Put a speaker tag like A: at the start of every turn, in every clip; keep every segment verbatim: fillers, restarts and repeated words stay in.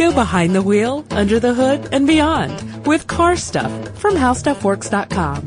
A: Go behind the wheel, under the hood, and beyond with Car Stuff from How Stuff Works dot com.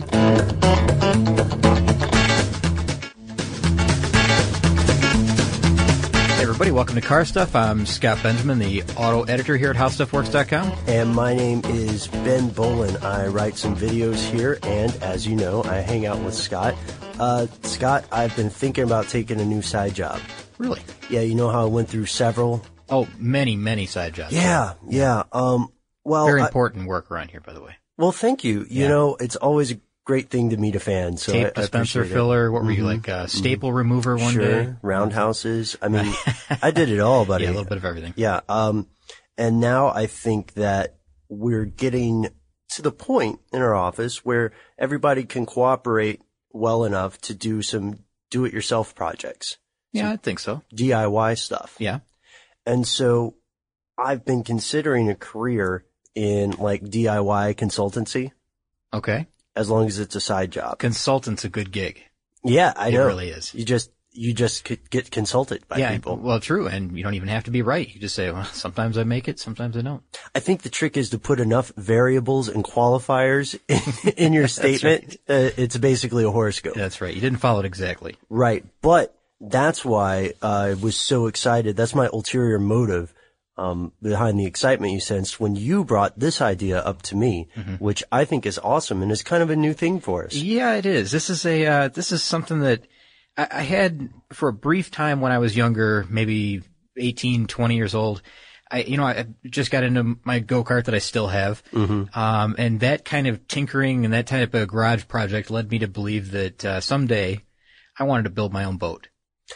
B: Everybody, welcome to Car Stuff. I'm Scott Benjamin, the auto editor here at How Stuff Works dot com.
C: And my name is Ben Bolin. I write some videos here, and as you know, I hang out with Scott. Uh, Scott, I've been thinking about taking a new side job.
B: Really?
C: Yeah, you know how I went through several?
B: Oh, many, many side jobs.
C: Yeah, yeah. Um, well,
B: Very
C: I,
B: important work around here, by the way.
C: Well, thank you. You
B: Yeah.
C: know, it's always a great thing to meet a fan. So
B: Tape
C: I,
B: dispenser
C: I
B: filler. What were
C: mm-hmm.
B: you, like a staple mm-hmm. remover one
C: sure.
B: day?
C: Roundhouses. I mean, I did it all, buddy.
B: Yeah, a little bit of everything.
C: Yeah. Um, and now I think that we're getting to the point in our office where everybody can cooperate well enough to do some do-it-yourself projects.
B: Yeah, I think so.
C: D I Y stuff.
B: Yeah.
C: And so I've been considering a career in like D I Y consultancy.
B: Okay.
C: As long as it's a side job.
B: Consultant's a good gig.
C: Yeah, I know.
B: It really is.
C: You just, you just could get consulted by
B: yeah,
C: people.
B: Well, true. And you don't even have to be right. You just say, well, sometimes I make it, sometimes I don't.
C: I think the trick is to put enough variables and qualifiers in, in your statement. Right. Uh, it's basically a horoscope.
B: That's right. You didn't follow it exactly.
C: Right. But that's why I was so excited. That's my ulterior motive. Um, behind the excitement you sensed when you brought this idea up to me, mm-hmm. which I think is awesome and is kind of a new thing for us.
B: Yeah, it is. This is a, uh, this is something that I, I had for a brief time when I was younger, maybe eighteen, twenty years old. I, you know, I just got into my go-kart that I still have. Mm-hmm. Um, and that kind of tinkering and that type of garage project led me to believe that, uh, someday I wanted to build my own boat.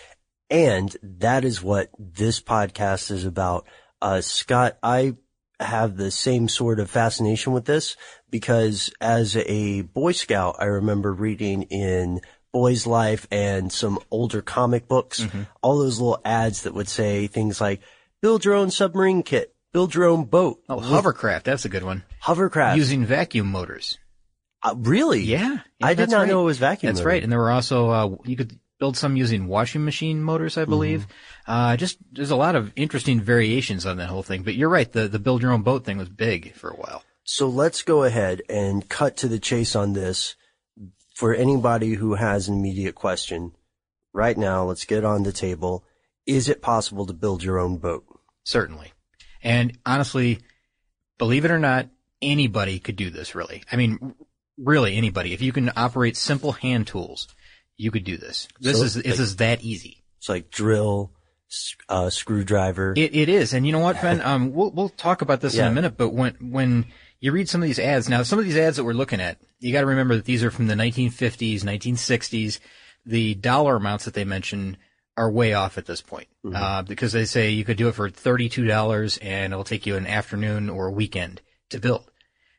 C: And that is what this podcast is about. Uh, Scott, I have the same sort of fascination with this because as a Boy Scout, I remember reading in Boy's Life and some older comic books, mm-hmm. all those little ads that would say things like, build your own submarine kit, build your own boat.
B: Oh, hovercraft. That's a good one.
C: Hovercraft.
B: Using vacuum motors.
C: Uh, really?
B: Yeah. yeah
C: I did not
B: right.
C: know it was vacuum
B: That's
C: motor.
B: right. And there were also, uh, you could build some using washing machine motors, I believe. Mm-hmm. Uh, just, there's a lot of interesting variations on that whole thing. But you're right, the, the build your own boat thing was big for a while.
C: So let's go ahead and cut to the chase on this. For anybody who has an immediate question, right now, let's get on the table. Is it possible to build your own boat?
B: Certainly. And honestly, believe it or not, anybody could do this, really. I mean, really anybody. If you can operate simple hand tools, you could do this. This
C: so
B: is, this
C: like,
B: is that easy.
C: It's like drill, uh, screwdriver.
B: It, it is. And you know what, Ben? Um, we'll, we'll talk about this yeah. in a minute, but when, when you read some of these ads, now some of these ads that we're looking at, you gotta remember that these are from the nineteen fifties, nineteen sixties. The dollar amounts that they mention are way off at this point. Mm-hmm. Uh, because they say you could do it for thirty-two dollars and it'll take you an afternoon or a weekend to build.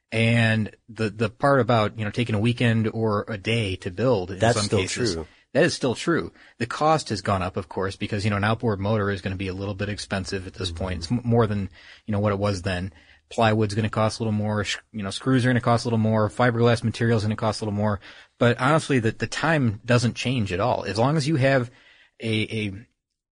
B: And the, the part about, you know, taking a weekend or a day to build in
C: That's
B: some
C: still
B: cases,
C: true.
B: That is still true. The cost has gone up, of course, because, you know, an outboard motor is going to be a little bit expensive at this mm-hmm. point. It's more than, you know, what it was then. Plywood's going to cost a little more. You know, screws are going to cost a little more. Fiberglass materials going to cost a little more. But honestly, the, the time doesn't change at all. As long as you have a, a,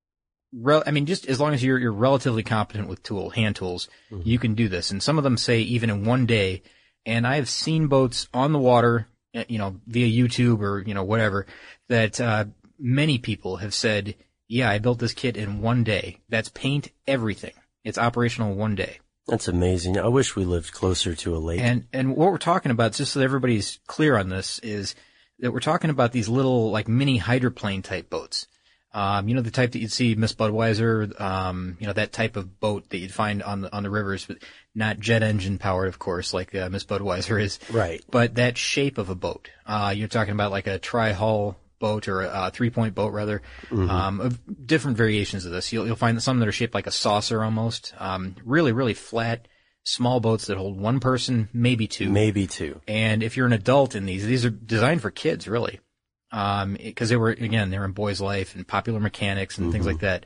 B: rel- I mean, just as long as you're, you're relatively competent with tool, hand tools, mm-hmm. you can do this. And some of them say even in one day. And I have seen boats on the water, you know, via YouTube or, you know, whatever, that, uh, many people have said, yeah, I built this kit in one day. That's paint, everything. It's operational one day.
C: That's amazing. I wish we lived closer to a lake.
B: And, and what we're talking about, just so that everybody's clear on this, is that we're talking about these little, like, mini hydroplane type boats. Um, you know, the type that you'd see Miss Budweiser, um, you know, that type of boat that you'd find on the, on the rivers, but not jet engine powered, of course, like, uh, Miss Budweiser is.
C: Right.
B: But that shape of a boat. Uh, you're talking about like a tri-hull boat or a, a three-point boat, rather. Mm-hmm. Um, of different variations of this. You'll, you'll find some that are shaped like a saucer almost. Um, really, really flat, small boats that hold one person, maybe two.
C: Maybe two.
B: And if you're an adult in these, these are designed for kids, really. Um, cause they were, again, they were in Boy's Life and Popular Mechanics and mm-hmm. things like that.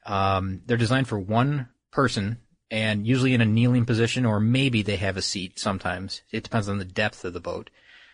B: Um, they're designed for one person and usually in a kneeling position, or maybe they have a seat sometimes. It depends on the depth of the boat.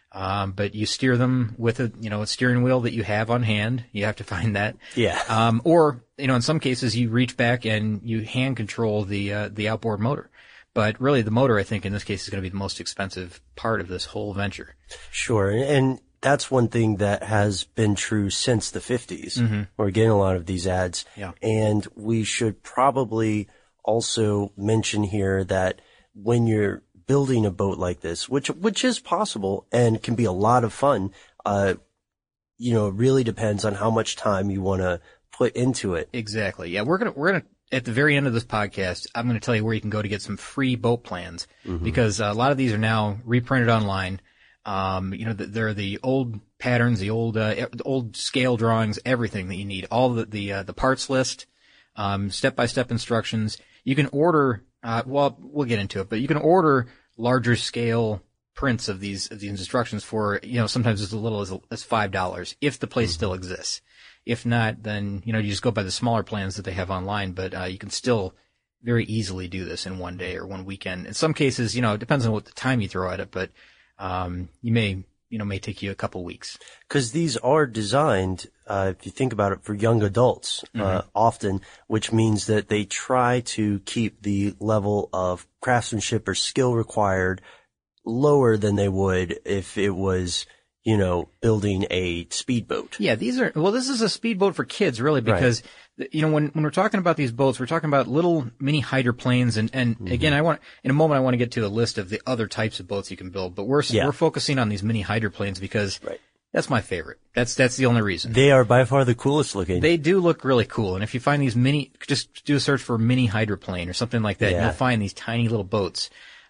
B: Um, but you steer them with a, you know, a steering wheel that you have on hand. You have to find that.
C: Yeah.
B: Um, or, you know, in some cases you reach back and you hand control the, uh, the outboard motor. But really the motor, I think, in this case is going to be the most expensive part of this whole venture.
C: Sure. And that's one thing that has been true since the fifties.
B: Mm-hmm.
C: We're getting a lot of these ads.
B: Yeah.
C: And we should probably also mention here that when you're building a boat like this, which, which is possible and can be a lot of fun, uh, you know, it really depends on how much time you want to put into it.
B: Exactly. Yeah. We're going to, we're going to, at the very end of this podcast, I'm going to tell you where you can go to get some free boat plans, mm-hmm. because a lot of these are now reprinted online. Um, you know, they're the old patterns, the old, uh, old scale drawings, everything that you need, all the, the, uh, the parts list, um, step-by-step instructions. You can order, uh, well, we'll get into it, but you can order larger scale prints of these, of these instructions for, you know, sometimes as little as, as five dollars if the place mm-hmm. still exists. If not, then, you know, you just go by the smaller plans that they have online, but, uh, you can still very easily do this in one day or one weekend. In some cases, you know, it depends on what the time you throw at it, but, um, you may, you know, may take you a couple weeks.
C: Cause these are designed, uh, if you think about it, for young adults, mm-hmm. uh, often, which means that they try to keep the level of craftsmanship or skill required lower than they would if it was, you know, building a speedboat.
B: Yeah, these are, well, this is a speedboat for kids, really, because, right. you know, when, when we're talking about these boats, we're talking about little mini hydroplanes. And, and mm-hmm. again, I want, in a moment, I want to get to a list of the other types of boats you can build, but we're, yeah. we're focusing on these mini hydroplanes because right. that's my favorite. That's, that's the only reason.
C: They are by far the coolest looking.
B: They do look really cool. And if you find these mini, just do a search for mini hydroplane or something like that, yeah. you'll find these tiny little boats.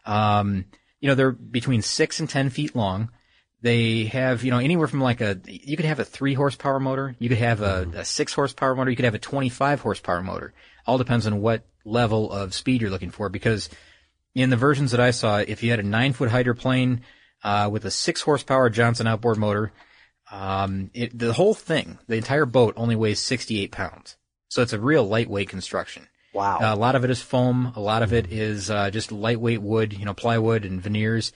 B: Um, you know, they're between six and ten feet long. They have, you know, anywhere from like a, you could have a three horsepower motor, you could have a, a six horsepower motor, you could have a twenty-five horsepower motor. All depends on what level of speed you're looking for, because in the versions that I saw, if you had a nine foot hydroplane, uh, with a six horsepower Johnson outboard motor, um, it, the whole thing, the entire boat only weighs sixty-eight pounds. So it's a real lightweight construction.
C: Wow.
B: Uh, a lot of it is foam. A lot of it is, uh, just lightweight wood, you know, plywood and veneers.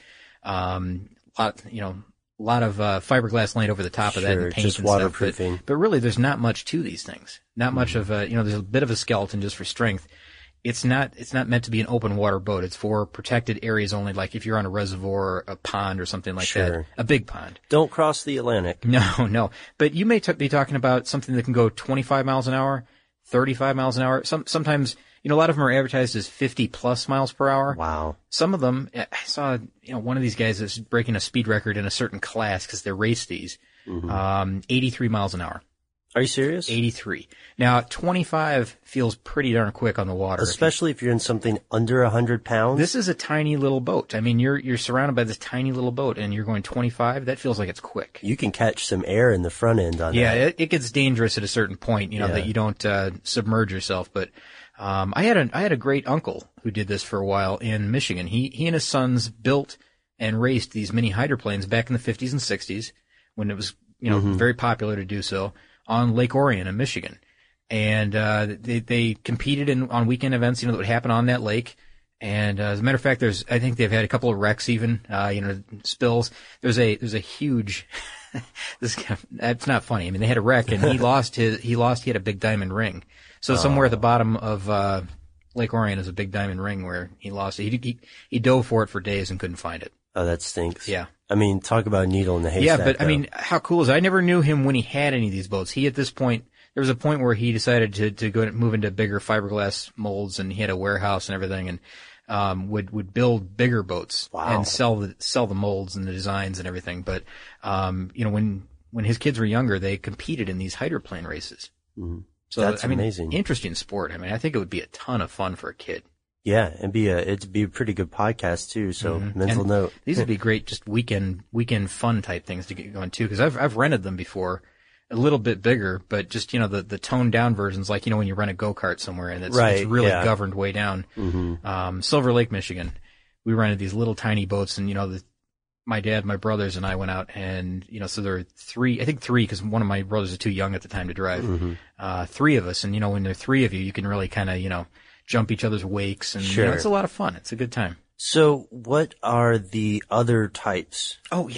B: Um, a lot, you know, a lot of, uh, fiberglass laid over the top
C: sure,
B: of that and paint
C: just
B: and
C: waterproofing.
B: Stuff. But, but really, there's not much to these things. Not much mm-hmm. of a, you know, there's a bit of a skeleton just for strength. It's not, it's not meant to be an open water boat. It's for protected areas only, like if you're on a reservoir or a pond or something like
C: sure.
B: that. A big pond.
C: Don't cross the Atlantic.
B: No, no. But you may t- be talking about something that can go twenty-five miles an hour, thirty-five miles an hour. Some, sometimes, you know, a lot of them are advertised as fifty plus miles per hour.
C: Wow. Some
B: of them, I saw, you know, one of these guys is breaking a speed record in a certain class because they race these, mm-hmm. um, eighty-three miles an hour.
C: Are you serious?
B: eighty-three. Now, twenty-five feels pretty darn quick on the water.
C: Especially if, you, if you're in something under one hundred pounds.
B: This is a tiny little boat. I mean, you're you're surrounded by this tiny little boat, and you're going twenty-five. That feels like it's quick.
C: You can catch some air in the front end on
B: yeah,
C: that.
B: Yeah, it, it gets dangerous at a certain point, you know, yeah. that you don't uh, submerge yourself. But um, I had a I had a great uncle who did this for a while in Michigan. He he and his sons built and raced these mini hydroplanes back in the fifties and sixties when it was, you know, mm-hmm. very popular to do so, on Lake Orion in Michigan. And, uh, they, they competed in, on weekend events, you know, that would happen on that lake. And, uh, as a matter of fact, there's, I think they've had a couple of wrecks even, uh, you know, spills. There's a, there's a huge, this, that's not funny. I mean, they had a wreck and he lost his, he lost, he had a big diamond ring. So oh. somewhere at the bottom of, uh, Lake Orion is a big diamond ring where he lost it. He, he, he dove for it for days and couldn't find it.
C: Oh, that stinks.
B: Yeah.
C: I mean, talk about a needle in the haystack.
B: Yeah, but
C: though.
B: I mean, how cool is it? I never knew him when he had any of these boats. He, at this point, there was a point where he decided to, to go move into bigger fiberglass molds, and he had a warehouse and everything, and, um, would, would build bigger boats
C: wow.
B: and sell the, sell the molds and the designs and everything. But, um, you know, when, when his kids were younger, they competed in these hydroplane races.
C: Mm-hmm.
B: So,
C: that's
B: I mean,
C: amazing.
B: Interesting sport. I mean, I think it would be a ton of fun for a kid.
C: Yeah, it'd be a it'd be a pretty good podcast too. So
B: mm-hmm.
C: mental
B: and
C: note.
B: These would be great, just weekend weekend fun type things to get going too. Because I've I've rented them before, a little bit bigger, but just, you know, the the toned down versions, like, you know, when you rent a go kart somewhere and it's,
C: right,
B: it's really
C: yeah.
B: governed way down.
C: Mm-hmm.
B: Um, Silver Lake, Michigan, we rented these little tiny boats, and, you know, the, my dad, my brothers, and I went out, and, you know, so there were three, I think three, because one of my brothers is too young at the time to drive.
C: Mm-hmm.
B: Uh, three of us, and, you know, when there are three of you, you can really kind of, you know, jump each other's wakes, and
C: sure.
B: you know, it's a lot of fun. It's a good time.
C: So what are the other types?
B: Oh, yeah.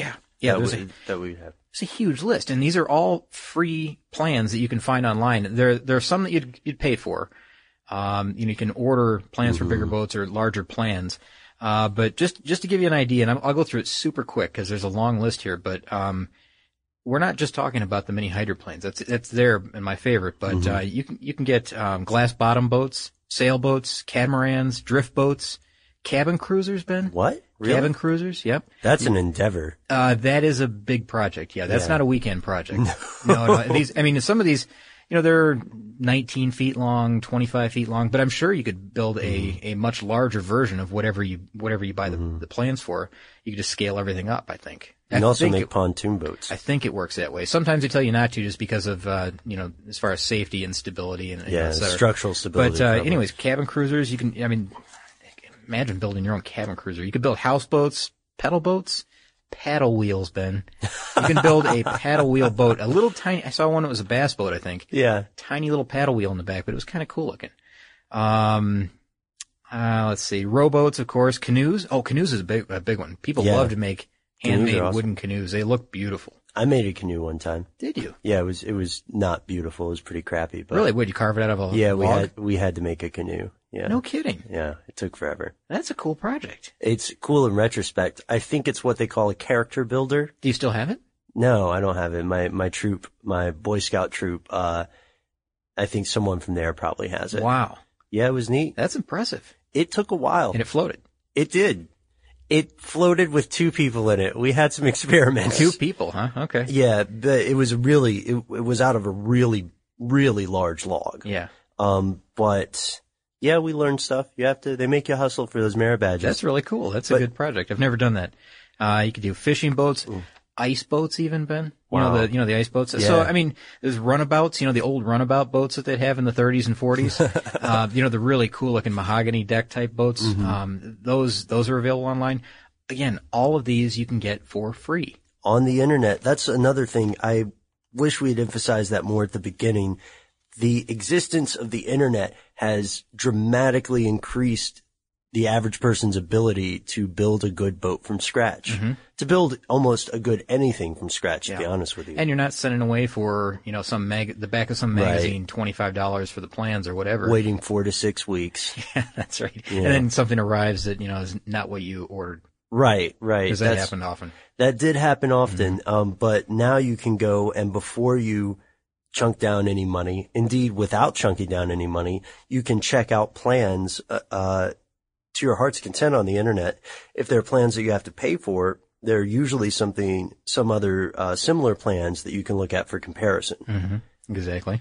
B: Yeah,
C: that
B: there's
C: we,
B: a,
C: that we have.
B: it's a huge list, and these are all free plans that you can find online. There, there are some that you'd, you'd pay for. Um, you know, you can order plans mm-hmm. for bigger boats or larger plans. Uh, but just, just to give you an idea, and I'm, I'll go through it super quick because there's a long list here, but, um, we're not just talking about the mini hydroplanes. That's, that's there in my favorite, but, mm-hmm. uh, you can, you can get, um, glass bottom boats, sailboats, catamarans, drift boats, cabin cruisers, Ben.
C: What? Really?
B: Cabin cruisers, yep.
C: That's an endeavor.
B: Uh, that is a big project. Yeah, that's
C: yeah.
B: not a weekend project. no, no. These, I mean, some of these, you know, they're nineteen feet long, twenty-five feet long, but I'm sure you could build a, mm-hmm. a much larger version of whatever you, whatever you buy the, mm-hmm. the plans for. You could just scale everything up, I think.
C: And
B: I
C: also make
B: it,
C: pontoon boats.
B: I think it works that way. Sometimes they tell you not to just because of, uh, you know, as far as safety and stability and,
C: yeah,
B: et cetera.
C: Structural stability.
B: But, uh, anyways, cabin cruisers, you can, I mean, imagine building your own cabin cruiser. You could build houseboats, pedal boats, paddle wheels, Ben. You can build a paddle wheel boat, a little tiny, I saw one that was a bass boat, I think.
C: Yeah.
B: Tiny little paddle wheel in the back, but it was kind of cool looking. Um, uh, let's see, rowboats, of course, canoes. Oh, canoes is a big, a big one. People
C: yeah.
B: love to make handmade awesome. wooden canoes. They look beautiful.
C: I made a canoe one time.
B: Did you?
C: Yeah, it was, it was not beautiful. It was pretty crappy, but.
B: Really? Would you carve it out of a
C: Yeah,
B: log?
C: we had, we had to make a canoe. Yeah.
B: No kidding.
C: Yeah, it took forever.
B: That's a cool project.
C: It's cool in retrospect. I think it's what they call a character builder.
B: Do you still have it?
C: No, I don't have it. My, my troop, my Boy Scout troop, uh, I think someone from there probably has it.
B: Wow.
C: Yeah, it was neat.
B: That's impressive.
C: It took a while.
B: And it floated.
C: It did. It floated with two people in it. We had some experiments.
B: Two people, huh? Okay.
C: Yeah, but it was really, it, it was out of a really, really large log.
B: Yeah.
C: Um, but yeah, we learned stuff. You have to, they make you hustle for those merit badges.
B: That's really cool. That's
C: but,
B: a good project. I've never done that. Uh, you could do fishing boats, ooh. ice boats even, Ben. You
C: wow.
B: know, the, you know, the ice boats.
C: Yeah.
B: So, I mean, there's runabouts, you know, the old runabout boats that they'd have in the thirties and forties. uh, you know, the really cool looking mahogany deck type boats.
C: Mm-hmm.
B: Um, those, those are available online. Again, all of these you can get for free.
C: On the internet. That's another thing. I wish we had emphasized that more at the beginning. The existence of the internet has dramatically increased the average person's ability to build a good boat from scratch. Mm-hmm. To build almost a good anything from scratch, to yeah. be honest with you.
B: And you're not sending away for, you know, some mag, the back of some magazine, right. twenty-five dollars for the plans or whatever.
C: Waiting four to six weeks.
B: Yeah, that's right.
C: Yeah.
B: And then something arrives that, you know, is not what you ordered.
C: Right, right.
B: Because that That's, happened often.
C: That did happen often. Mm-hmm. Um, but now you can go and before you chunk down any money, indeed without chunking down any money, you can check out plans, uh, uh, to your heart's content on the internet. If there are plans that you have to pay for, there are usually something, some other, uh, similar plans that you can look at for comparison.
B: Mm-hmm. Exactly.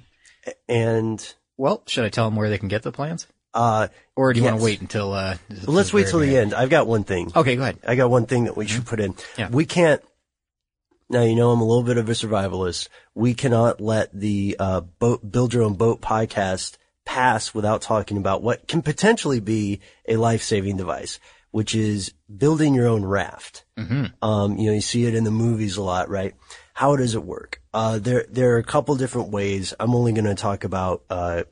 C: And.
B: Well, should I tell them where they can get the plans?
C: Uh,
B: or do you
C: yes.
B: want to wait until, uh,
C: well, let's wait till the end. I've got one thing.
B: Okay, go ahead.
C: I got one thing that we mm-hmm. should put in.
B: Yeah.
C: We can't, now, you know, I'm a little bit of a survivalist. We cannot let the, uh, boat, Build Your Own Boat podcast pass without talking about what can potentially be a life-saving device, which is building your own raft.
B: Mm-hmm.
C: Um, you know, you see it in the movies a lot, right? How does it work? Uh, there, there are a couple different ways. I'm only going to talk about, uh,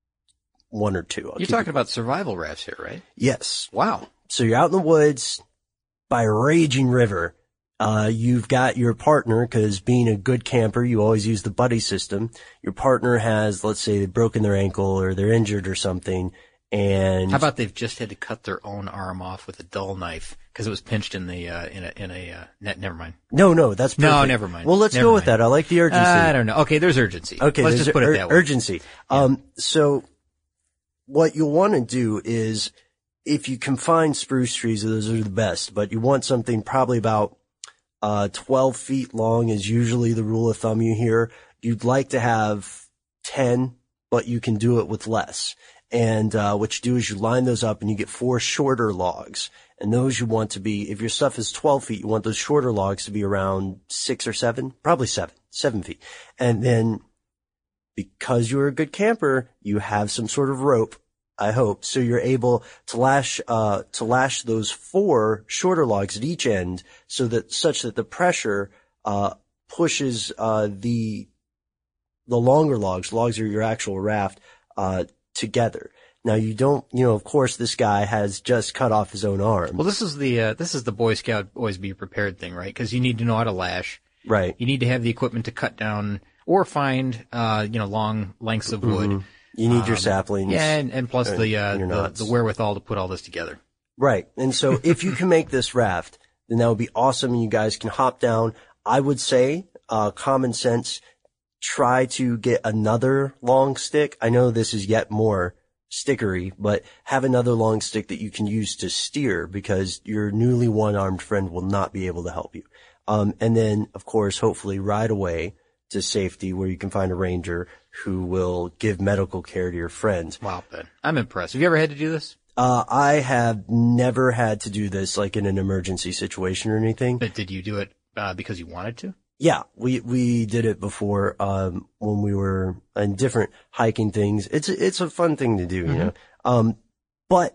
C: one or two. I'll
B: You're talking about survival rafts here, right?
C: Yes.
B: Wow.
C: So you're out in the woods by a raging river. Uh, you've got your partner, cause being a good camper, you always use the buddy system. Your partner has, let's say they've broken their ankle or they're injured or something. And
B: how about they've just had to cut their own arm off with a dull knife because it was pinched in the, uh, in a, in a, uh, net, never mind.
C: No, no, that's perfect.
B: No, never mind.
C: Well, let's
B: never
C: go
B: mind.
C: with that. I like the urgency.
B: Uh, I don't know. Okay. There's urgency.
C: Okay.
B: Let's just put
C: ur-
B: it that way.
C: Urgency.
B: Yeah.
C: Um, so what you'll want to do is if you can find spruce trees, those are the best, but you want something probably about, uh, twelve feet long is usually the rule of thumb you hear. You'd like to have ten, but you can do it with less. And, uh, what you do is you line those up and you get four shorter logs. And those you want to be, if your stuff is twelve feet, you want those shorter logs to be around six or seven, probably seven, seven feet. And then because you're a good camper, you have some sort of rope, I hope. So you're able to lash, uh, to lash those four shorter logs at each end so that, such that the pressure, uh, pushes, uh, the, the longer logs, logs are your actual raft, uh, together. Now you don't, you know, of course this guy has just cut off his own arm.
B: Well, this is the, uh, this is the Boy Scout always be prepared thing, right? Cause you need to know how to lash.
C: Right.
B: You need to have the equipment to cut down or find, uh, you know, long lengths of wood.
C: Mm-hmm. You need
B: um,
C: your saplings.
B: Yeah, and, and plus the, uh, the, the wherewithal to put all this together.
C: Right. And so if you can make this raft, then that would be awesome and you guys can hop down. I would say, uh, common sense, try to get another long stick. I know this is yet more stickery, but have another long stick that you can use to steer because your newly one-armed friend will not be able to help you. Um, and then, of course, hopefully ride away to safety where you can find a ranger who will give medical care to your friends.
B: Wow, Ben. I'm impressed. Have you ever had to do this?
C: Uh, I have never had to do this like in an emergency situation or anything.
B: But did you do it, uh, because you wanted to?
C: Yeah, we, we did it before, um, when we were in different hiking things. It's, it's a fun thing to do, mm-hmm. you know? Um, but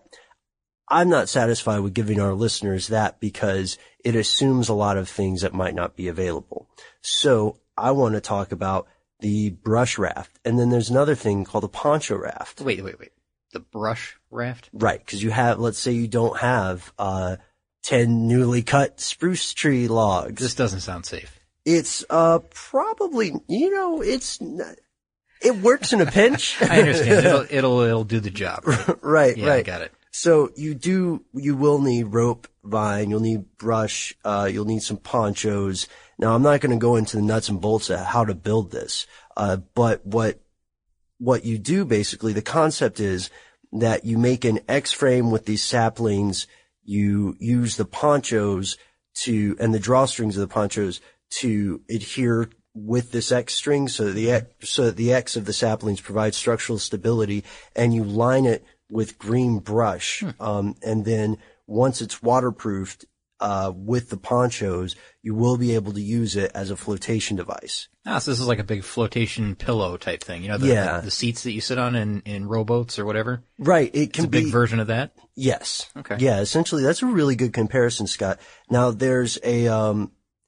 C: I'm not satisfied with giving our listeners that because it assumes a lot of things that might not be available. So I want to talk about the brush raft. And then there's another thing called a poncho raft.
B: Wait, wait, wait. The brush raft?
C: Right. Cause you have, let's say you don't have, uh, ten newly cut spruce tree logs.
B: This doesn't sound safe.
C: It's, uh, probably, you know, it's, not, it works in a pinch.
B: I understand. It'll, it'll, it'll do the job. Right,
C: right.
B: Yeah,
C: right.
B: I got it.
C: So you do, you will need rope, vine, you'll need brush, uh, you'll need some ponchos. Now I'm not going to go into the nuts and bolts of how to build this, uh, but what, what you do basically, the concept is that you make an X-frame with these saplings, you use the ponchos to, and the drawstrings of the ponchos to adhere with this X string so that the X, so that the X of the saplings provides structural stability, and you line it with green brush. Hmm. Um, and then once it's waterproofed, uh, with the ponchos, you will be able to use it as a flotation device.
B: Ah, so this is like a big flotation pillow type thing. You know, the,
C: yeah.
B: the, the seats that you sit on in, in rowboats or whatever?
C: Right. It can
B: it's a
C: be
B: big version of that?
C: Yes.
B: Okay.
C: Yeah, essentially that's a really good comparison, Scott. Now there's a, um,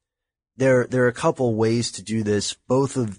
C: there, there are a couple ways to do this. Both of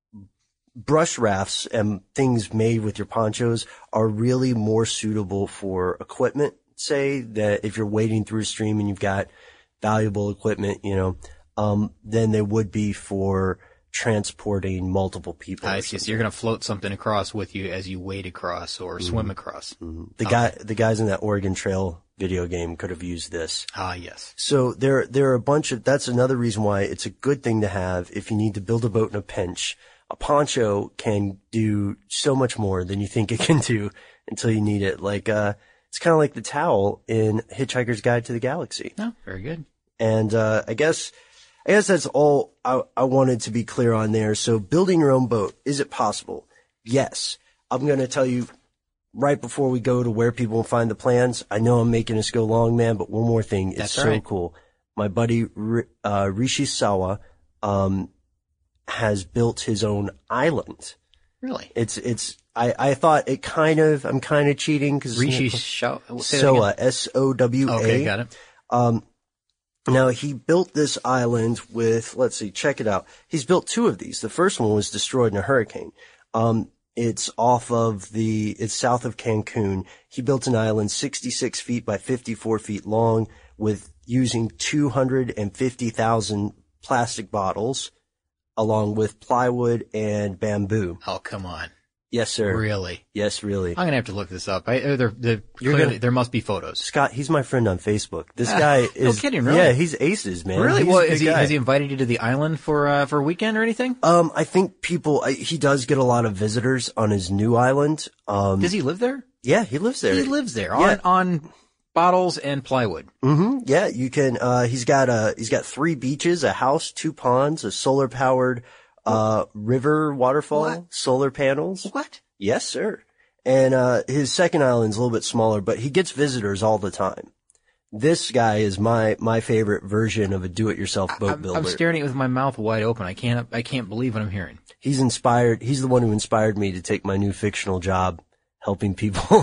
C: brush rafts and things made with your ponchos are really more suitable for equipment. Say that if you're wading through a stream and you've got valuable equipment, you know, um, then they would be for transporting multiple people.
B: I see. So you're going to float something across with you as you wade across or mm-hmm. swim across.
C: Mm-hmm. The
B: okay.
C: guy, the guys in that Oregon Trail video game could have used this.
B: Ah, yes.
C: So there, there are a bunch of, that's another reason why it's a good thing to have if you need to build a boat in a pinch. A poncho can do so much more than you think it can do until you need it. Like, uh, it's kind of like the towel in Hitchhiker's Guide to the Galaxy.
B: Oh, very good.
C: And, uh, I guess, I guess that's all I, I wanted to be clear on there. So building your own boat, is it possible? Yes. I'm going to tell you right before we go to where people will find the plans. I know I'm making us go long, man, but one more thing. It's
B: that's
C: so
B: right.
C: cool. My buddy, uh, Rishi Sawa, um, has built his own island.
B: Really?
C: It's, it's, I, I thought it kind of, I'm kind of cheating because
B: Rishi Sawa,
C: Sowa, S O W A.
B: Okay, got it.
C: Um, now he built this island with, let's see, check it out. He's built two of these. The first one was destroyed in a hurricane. Um, it's off of the, it's south of Cancun. He built an island sixty-six feet by fifty-four feet long with using two hundred fifty thousand plastic bottles along with plywood and bamboo.
B: Oh, come on.
C: Yes, sir.
B: Really?
C: Yes, really.
B: I'm gonna have to look this up. I, uh, there, there, clearly,
C: gonna,
B: there must be photos.
C: Scott, he's my friend on Facebook. This guy is.
B: No kidding, really?
C: Yeah, he's aces, man.
B: Really?
C: He's
B: Well,
C: a
B: is
C: good
B: he,
C: guy.
B: has he invited you to the island for, uh, for a weekend or anything?
C: Um, I think people, I, he does get a lot of visitors on his new island. Um,
B: Does he live there?
C: Yeah, he lives there.
B: He lives there
C: Yeah.
B: on, on bottles and plywood.
C: Mm-hmm. Yeah, you can, uh, he's got a, he's got three beaches, a house, two ponds, a solar powered, uh, river waterfall,
B: What?
C: solar panels.
B: What?
C: Yes, sir. And, uh, his second island's a little bit smaller, but he gets visitors all the time. This guy is my, my favorite version of a do-it-yourself boat
B: I'm,
C: builder.
B: I'm staring at it with my mouth wide open. I can't, I can't believe what I'm hearing.
C: He's inspired, he's the one who inspired me to take my new fictional job helping people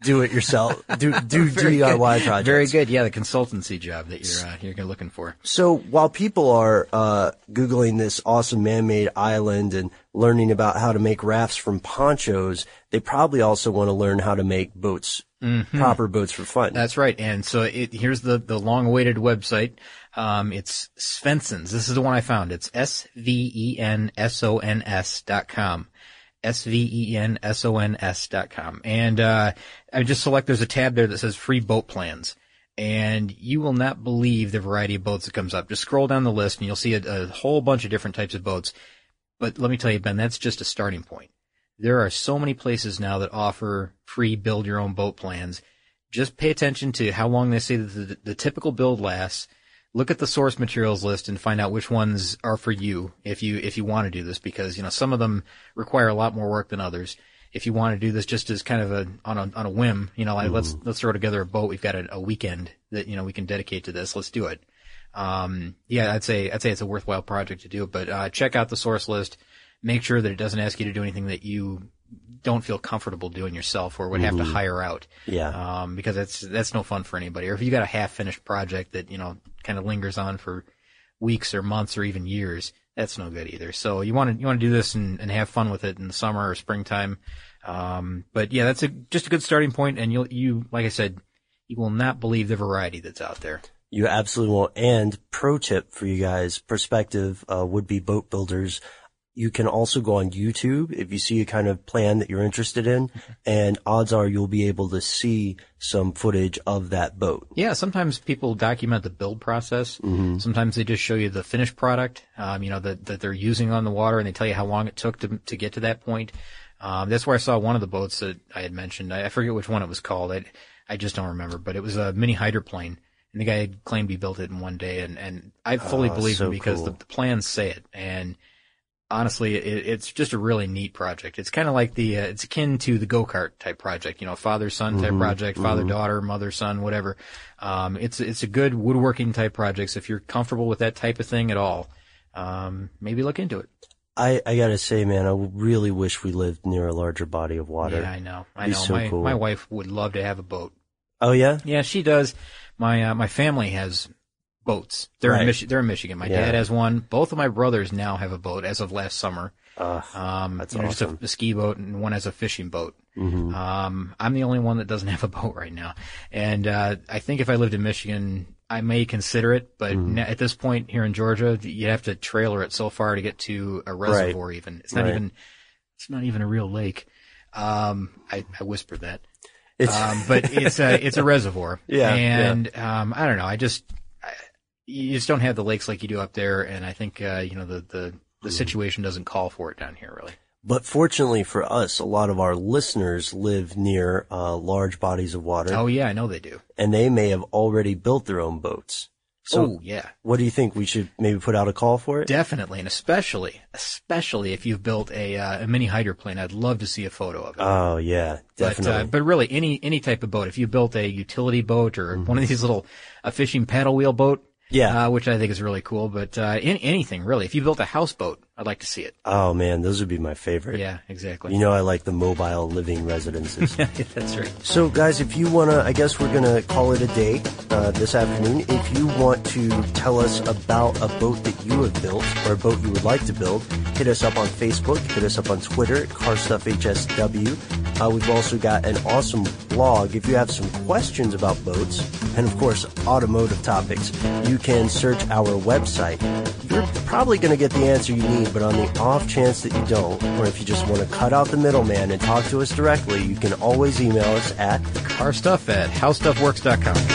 C: do it yourself, do, do D I Y
B: good.
C: projects.
B: Very good. Yeah, the consultancy job that you're, uh, you're looking for.
C: So while people are, uh, Googling this awesome man-made island and learning about how to make rafts from ponchos, they probably also want to learn how to make boats, mm-hmm. proper boats for fun.
B: That's right. And so it, here's the, the long-awaited website. Um, it's Svensons. This is the one I found. It's S V E N S O N S dot com. S V E N S O N S dot com. And, uh, I just select, there's a tab there that says free boat plans. And you will not believe the variety of boats that comes up. Just scroll down the list and you'll see a, a whole bunch of different types of boats. But let me tell you, Ben, that's just a starting point. There are so many places now that offer free build your own boat plans. Just pay attention to how long they say that the, the typical build lasts. Look at the source materials list and find out which ones are for you if you, if you want to do this, because, you know, some of them require a lot more work than others. If you want to do this just as kind of a, on a, on a whim, you know, like mm. let's, let's throw together a boat. We've got a, a weekend that, you know, we can dedicate to this. Let's do it. Um, yeah, I'd say, I'd say it's a worthwhile project to do, but, uh, check out the source list. Make sure that it doesn't ask you to do anything that you don't feel comfortable doing yourself or would have mm-hmm. to hire out.
C: Yeah.
B: Um, because that's, that's no fun for anybody. Or if you got a half finished project that, you know, kind of lingers on for weeks or months or even years, that's no good either. So you want to, you want to do this and, and have fun with it in the summer or springtime. Um, but yeah, that's a, just a good starting point. And you'll, you, like I said, you will not believe the variety that's out there.
C: You absolutely won't. And pro tip for you guys, prospective, uh, would-be boat builders. You can also go on YouTube if you see a kind of plan that you're interested in, and odds are you'll be able to see some footage of that boat.
B: Yeah, sometimes people document the build process. Mm-hmm. Sometimes they just show you the finished product, um, you know, that, that they're using on the water, and they tell you how long it took to to get to that point. Um, that's where I saw one of the boats that I had mentioned. I, I forget which one it was called. I, I just don't remember, but it was a mini hydroplane. And the guy had claimed he built it in one day, and, and I fully oh, believe
C: so
B: him because
C: cool.
B: the, the plans say it. And honestly, it, it's just a really neat project. It's kind of like the, uh, it's akin to the go-kart type project, you know, father-son type mm-hmm, project, mm-hmm. father-daughter, mother-son, whatever. Um, it's, it's a good woodworking type project. So if you're comfortable with that type of thing at all, um, maybe look into it.
C: I, I gotta say, man, I really wish we lived near a larger body of water.
B: Yeah, I know. I
C: It'd
B: know.
C: be so
B: my,
C: cool.
B: my wife would love to have a boat.
C: Oh, yeah?
B: Yeah, she does. My, uh, my family has boats. They're
C: right.
B: in Michi- they're in Michigan. My
C: yeah.
B: dad has one. Both of my brothers now have a boat as of last summer.
C: Uh,
B: um,
C: that's
B: you know,
C: awesome.
B: just a, a ski boat, and one has a fishing boat.
C: Mm-hmm.
B: Um, I'm the only one that doesn't have a boat right now. And, uh, I think if I lived in Michigan, I may consider it, but mm-hmm. at this point here in Georgia, you have to trailer it so far to get to a reservoir
C: right.
B: even. It's not
C: right.
B: even, it's not even a real lake. Um, I, I whispered that.
C: It's
B: um, but it's a, it's a reservoir.
C: Yeah.
B: And,
C: yeah.
B: um, I don't know. I just, I, you just don't have the lakes like you do up there. And I think, uh, you know, the, the, the situation doesn't call for it down here, really.
C: But fortunately for us, a lot of our listeners live near uh, large bodies of water.
B: Oh, yeah, I know they do.
C: And they may have already built their own boats. So
B: oh, yeah.
C: What do you think? We should maybe put out a call for it?
B: Definitely, and especially, especially if you've built a, uh, a mini hydroplane. I'd love to see a photo of it.
C: Oh, yeah, definitely.
B: But, uh, but really, any any type of boat. If you built a utility boat or mm-hmm. one of these little, a fishing paddle wheel boat,
C: yeah,
B: uh, which I think is really cool. But uh, in, anything really. If you built a houseboat, I'd like to see it.
C: Oh man, those would be my favorite.
B: Yeah, exactly.
C: You know, I like the mobile living residences.
B: That's right.
C: So, guys, if you wanna, I guess we're gonna call it a day uh, this afternoon. If you want to tell us about a boat that you have built or a boat you would like to build, hit us up on Facebook, hit us up on Twitter at Car Stuff H S W. Uh, we've also got an awesome blog. If you have some questions about boats and, of course, automotive topics, you can search our website. You're probably going to get the answer you need, but on the off chance that you don't, or if you just want to cut out the middleman and talk to us directly, you can always email us at
B: carstuff at howstuffworks dot com.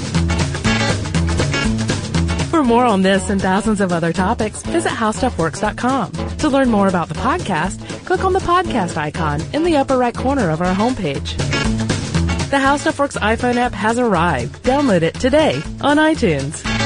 A: For more on this and thousands of other topics, visit how stuff works dot com. To learn more about the podcast, click on the podcast icon in the upper right corner of our homepage. The HowStuffWorks iPhone app has arrived. Download it today on iTunes.